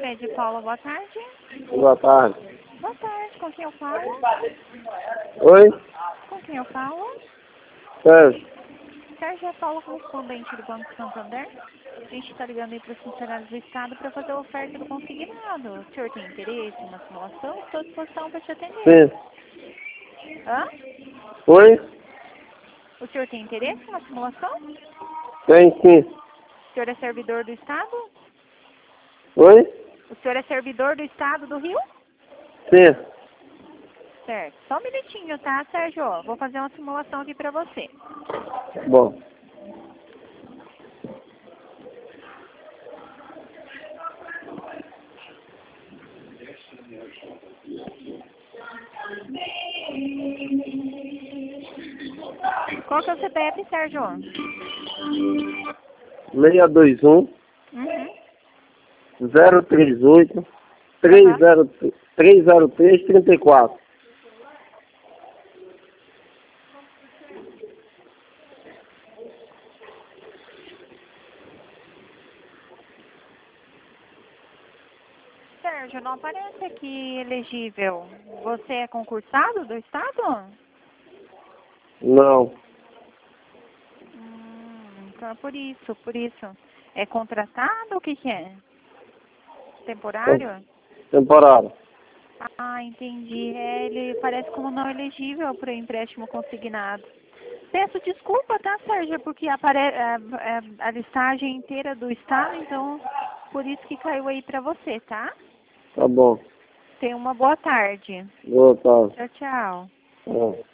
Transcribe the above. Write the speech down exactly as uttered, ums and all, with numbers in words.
Fred e Paula, boa tarde. Boa tarde. Boa tarde, com quem eu falo? Oi? Com quem eu falo? Sérgio. Sérgio é Paula, correspondente do Banco Santander. A gente está ligando aí para os funcionários do Estado para fazer a oferta do consignado. O senhor tem interesse em uma simulação? Estou à disposição para te atender. Sim. Hã? Oi? O senhor tem interesse em uma simulação? Tem sim. O senhor é servidor do Estado? Oi? O senhor é servidor do Estado do Rio? Sim. Certo. Só um minutinho, tá, Sérgio? Vou fazer uma simulação aqui para você. Bom. Qual que é o C P F, Sérgio? seis dois um, Uhum. zero três oito, três zero três, trinta e quatro. Sérgio, não aparece aqui elegível. Você é concursado do Estado? Não. Hum, então é por isso, por isso. É contratado ou o que que é? Temporário? Temporário. Ah, entendi. É, ele parece como não elegível para empréstimo consignado. Peço desculpa, tá, Sérgio, porque apare a, a, a listagem inteira do Estado, então por isso que caiu aí para você, tá? Tá bom. Tenha uma boa tarde. Boa tarde. Tchau, tchau. É.